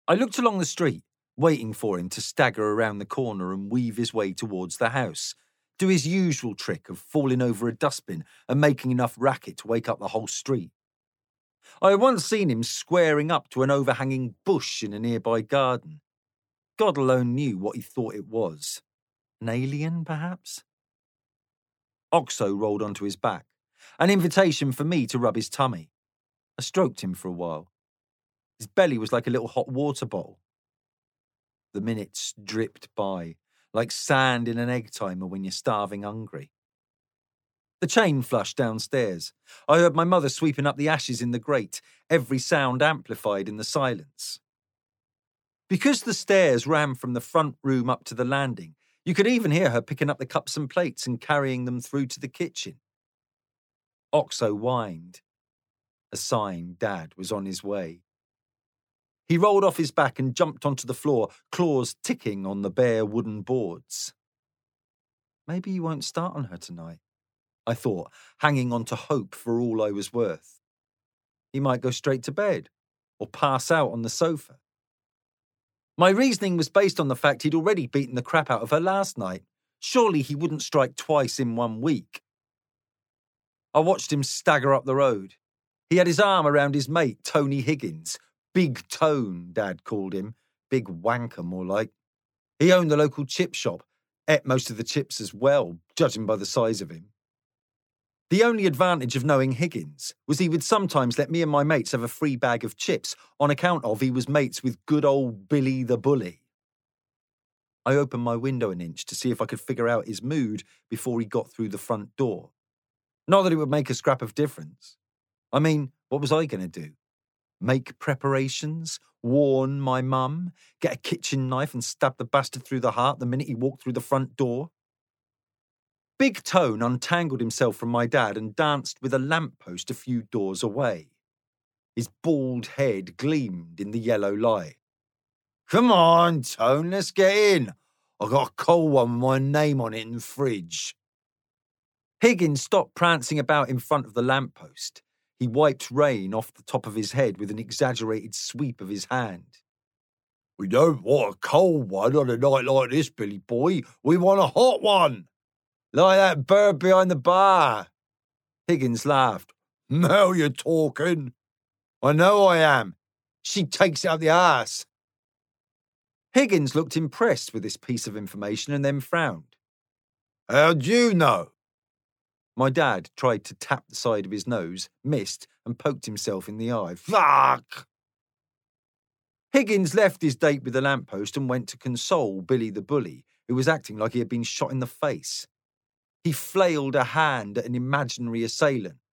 I looked along the street, waiting for him to stagger around the corner and weave his way towards the house, do his usual trick of falling over a dustbin and making enough racket to wake up the whole street. I had once seen him squaring up to an overhanging bush in a nearby garden. God alone knew what he thought it was. An alien, perhaps? Oxo rolled onto his back, an invitation for me to rub his tummy. I stroked him for a while. His belly was like a little hot water bottle. The minutes dripped by, like sand in an egg timer when you're starving hungry. The chain flushed downstairs. I heard my mother sweeping up the ashes in the grate, every sound amplified in the silence. Because the stairs ran from the front room up to the landing, you could even hear her picking up the cups and plates and carrying them through to the kitchen. Oxo whined, a sign Dad was on his way. He rolled off his back and jumped onto the floor, claws ticking on the bare wooden boards. Maybe he won't start on her tonight, I thought, hanging on to hope for all I was worth. He might go straight to bed, or pass out on the sofa. My reasoning was based on the fact he'd already beaten the crap out of her last night. Surely he wouldn't strike twice in 1 week. I watched him stagger up the road. He had his arm around his mate, Tony Higgins. Big Tone, Dad called him. Big wanker, more like. He owned the local chip shop, ate most of the chips as well, judging by the size of him. The only advantage of knowing Higgins was he would sometimes let me and my mates have a free bag of chips on account of he was mates with good old Billy the Bully. I opened my window an inch to see if I could figure out his mood before he got through the front door. Not that it would make a scrap of difference. I mean, what was I going to do? Make preparations? Warn my mum? Get a kitchen knife and stab the bastard through the heart the minute he walked through the front door? Big Tone untangled himself from my dad and danced with a lamppost a few doors away. His bald head gleamed in the yellow light. Come on, Tone, let's get in. I've got a cold one with my name on it in the fridge. Higgins stopped prancing about in front of the lamppost. He wiped rain off the top of his head with an exaggerated sweep of his hand. We don't want a cold one on a night like this, Billy boy. We want a hot one. Like that bird behind the bar. Higgins laughed. Now you're talking. I know I am. She takes it up the arse. Higgins looked impressed with this piece of information and then frowned. How'd you know? My dad tried to tap the side of his nose, missed, and poked himself in the eye. Fuck! Higgins left his date with the lamppost and went to console Billy the Bully, who was acting like he had been shot in the face. He flailed a hand at an imaginary assailant,